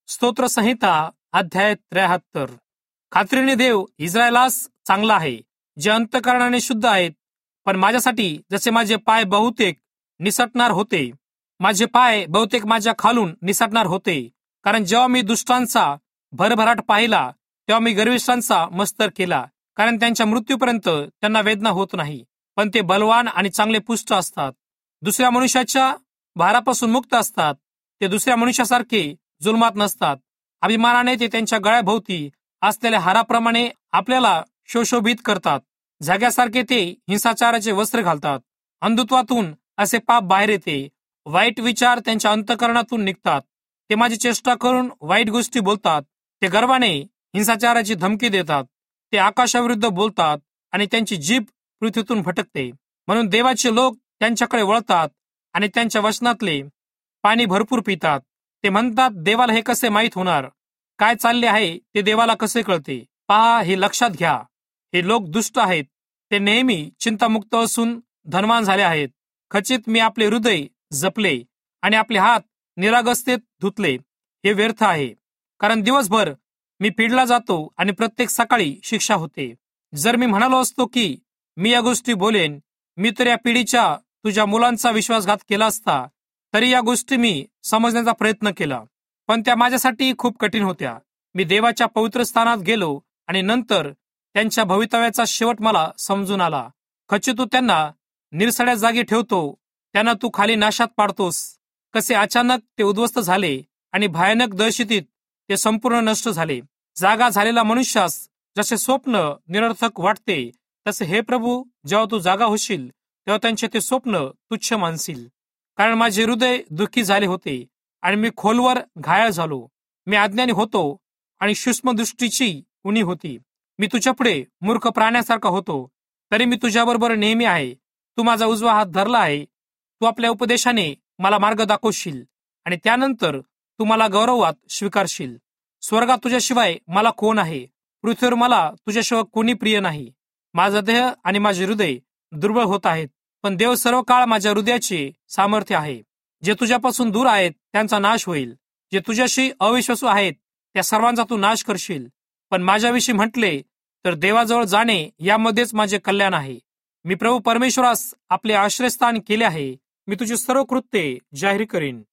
स्तोत्र संहिता अध्याय 73. खात्रीने देव इस्रायलास चांगला आहे, जे अंतःकरणाने शुद्ध आहेत. पण माझ्यासाठी जसे माझे पाय बहुतेक निसटणार होते, माझे पाय बहुतेक माझ्या खालून निसटणार होते. कारण जेव्हा मी दुष्टांचा भरभराट पाहिला, तेव्हा मी गर्विष्ठांचा मस्तर केला. कारण त्यांच्या मृत्यूपर्यंत त्यांना वेदना होत नाही, पण ते बलवान आणि चांगले पुष्ट असतात. दुसऱ्या मनुष्याच्या भारापासून मुक्त असतात. ते दुसऱ्या मनुष्यासारखे जुलमात नसतात. अभिमानाने ते त्यांच्या गळ्याभोवती असलेल्या हाराप्रमाणे आपल्याला शोषोभित करतात. जाग्यासारखे ते हिंसाचाराचे वस्त्र घालतात. अंधत्वातून असे पाप बाहेर येते. वाईट विचार त्यांच्या अंतःकरणातून निघतात. ते माझी चेष्टा करून वाईट गोष्टी बोलतात. ते गर्वाने हिंसाचाराची धमकी देतात. ते आकाशाविरुद्ध बोलतात आणि त्यांची जीभ पृथ्वीतून भटकते. म्हणून देवाचे लोक त्यांच्याकडे वळतात आणि त्यांच्या वचनातले पाणी भरपूर पितात. ते म्हणतात, देवाला हे कसे माहीत होणार? काय चालले आहे ते देवाला कसे कळते? पहा, हे लक्षात घ्या. हे लोक दुष्ट आहेत. ते नेहमी चिंतामुक्त असून धनवान झाले आहेत. खचित मी आपले हृदय जपले आणि आपले हात निरागसतेत धुतले. हे व्यर्थ आहे, कारण दिवसभर मी पिडला जातो आणि प्रत्येक सकाळी शिक्षा होते. जर मी म्हणालो असतो की मी या गोष्टी बोलेन, मी तर या पिढीच्या तुझ्या मुलांचा विश्वासघात केला असता. तरी या गोष्टी मी समजण्याचा प्रयत्न केला, पण त्या माझ्यासाठी खूप कठीण होत्या. मी देवाच्या पवित्र स्थानात गेलो आणि नंतर त्यांच्या भवितव्याचा शेवट मला समजून आला. खचित तू त्यांना निरसड्या जागी ठेवतो, त्यांना तू खाली नाशात पाडतोस. कसे अचानक ते उद्ध्वस्त झाले आणि भयानक दहशतीत ते संपूर्ण नष्ट झाले. जागा झालेला मनुष्यास जसे स्वप्न निरर्थक वाटते, तसे हे प्रभू, जेव्हा तू जागा होशील तेव्हा त्यांचे ते स्वप्न तुच्छ मानशील. कारण माझे हृदय दुःखी झाले होते आणि मी खोलवर घायाळ झालो. मी अज्ञानी होतो आणि सूक्ष्म दृष्टीची उणी होती. मी तुझ्यापुढे मूर्ख प्राण्यासारखा होतो. तरी मी तुझ्याबरोबर नेहमी आहे. तू माझा उजवा हात धरला आहे. तू आपल्या उपदेशाने मला मार्ग दाखवशील आणि त्यानंतर तू मला गौरवात स्वीकारशील. स्वर्गात तुझ्याशिवाय मला कोण आहे? पृथ्वीवर मला तुझ्याशिवाय कोणी प्रिय नाही. माझा देह आणि माझे हृदय दुर्बळ होत आहेत, पण देव सर्व काळ माझ्या हृदयाचे सामर्थ्य आहे. जे तुझ्यापासून दूर आहेत त्यांचा नाश होईल. जे तुझ्याशी अविश्वासू आहेत त्या सर्वांचा तू नाश करशील. पण माझ्याविषयी म्हटले तर देवाजवळ जाणे यामध्येच माझे कल्याण आहे. मी प्रभू परमेश्वरास आपले आश्रयस्थान केले आहे. मी तुझी सर्व कृत्ये जाहीर करीन.